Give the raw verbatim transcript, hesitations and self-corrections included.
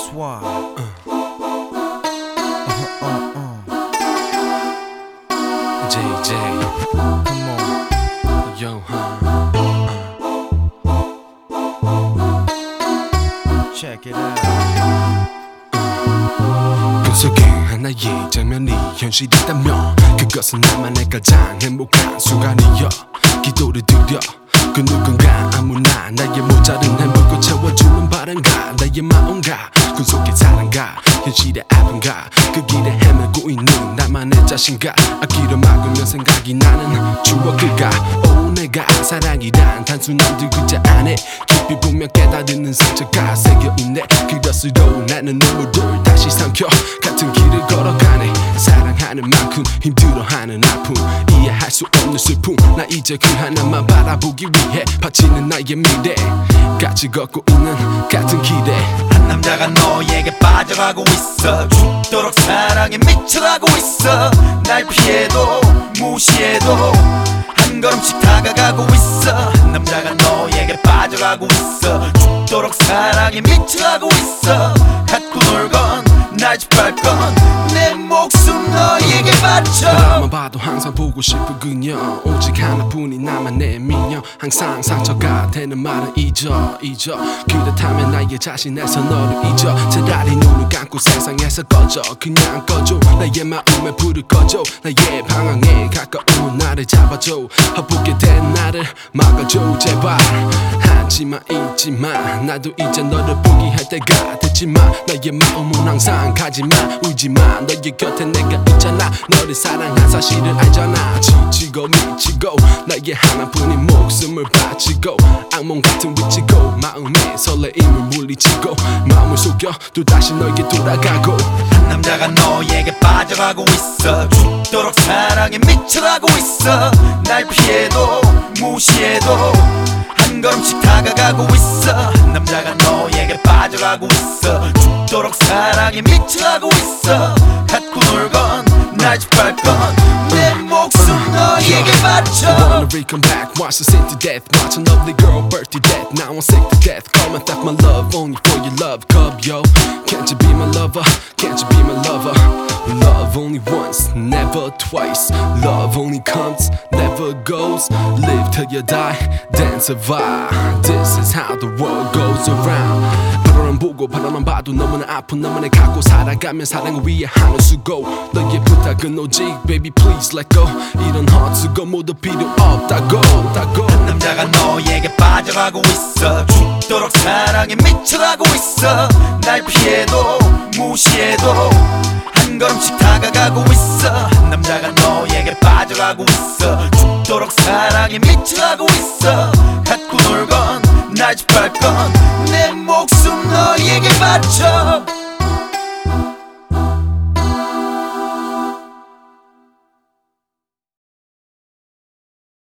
That's why. Uh. Uh, uh, uh. J J, Come on. yo, huh? Uh. Check it out. 꿈속에 하나의 장면이 현실이다면 그것은 나만의 가장 행복한 순간이여. 기도를 드려 그 누군가 아무나 나의 모자른 행복을 채워주는 바람가 나의 마음가 꿈속의 사랑가 현실의 아픔가 그 길에 헤매고 있는 나만의 자신가 앞길을 막으면 생각이 나는 추억들가 오 내가 사랑이란 단순한 두 글자 안에 깊이 보면 깨달는 상처가 새겨있네. 그럴수록 나는 눈물을 다시 삼켜 같은 길을 걸어가네. 사랑하는 만큼 힘들어하는 아픔 이해할 수 없는 슬픔 나 이제 그 하나만 바라보기 위해 바치는 나의 미래 같이 걷고 있는 같은 기대. 한 남자가 너에게 빠져가고 있어. 죽도록 사랑에 미쳐가고 있어. 날 피해도 무시해도 한 걸음씩 다가가고 있어. 한 남자가 너에게 빠져가고 있어. 죽도록 사랑에 미쳐가고 있어. 갖고 놀건 날 짓밟건 내 목숨 너에게 바쳐. 바라만 봐도 항상 보고 싶은 그녀 오직 하나뿐인 나만의 미녀. 항상 상처가 되는 말은 잊어 잊어 그렇다면 나의 자신에서 너를 잊어. 차라리 눈을 감고 세상에서 꺼져 그냥 꺼줘. 나의 마음에 불을 꺼줘. 나의 방황에 가까운 나를 잡아줘. 허붙게 된 나를 막아줘 제발. 하지만 잊지마 나도 이제 너를 포기할 때가 됐지만 나의 마음은 항상 가지마 울지마 너의 곁에 내가 있잖아. 너를 사랑한 사실을 알잖아. 지치고 미치고 나의 하나뿐인 목숨을 바치고 악몽 같은 위치고 마음의 설레임을 물리치고 마음을 속여 또다시 너에게 돌아가고. 한 남자가 너에게 빠져가고 있어. 죽도록 사랑에 미쳐가고 있어. 날 피해도 무시해도 한 걸음씩 다가가고 있어. 한 남자가 너에게 빠져가고 있어. 죽도록 사랑에 미쳐가고 있어. 갖고 놀건 날 짓밟건 내 목숨 너에게 바쳐. I wanna recome back, watch her sick to death. Watch a lovely girl burn to death. Now I'm sick to death. Come and theft my love only for your love cup, yo. Can't you be my lover? Can't you be my lover? Love only once, never twice. Love only comes, never goes. Live till you die, then survive. This is how the world goes around. 바라만 보고 바라만 봐도 너무나 아픈 너만의 갖고 살아가면 사랑을 위해 하는 수고. 너의 부탁은 오직 baby please let go. 이런 헛수고 모두 필요 없다고 없다고. 한 남자가 너에게 빠져가고 있어. 죽도록 사랑에 미쳐가고 있어. 날 피해도 무시해도 한 걸음씩 다가가고 있어. 한 남자가 너에게 빠져가고 있어. 죽도록 사랑에 미쳐가고 있어. 갖고 놀건 날 짓밟건 내 목숨 너에게 바쳐.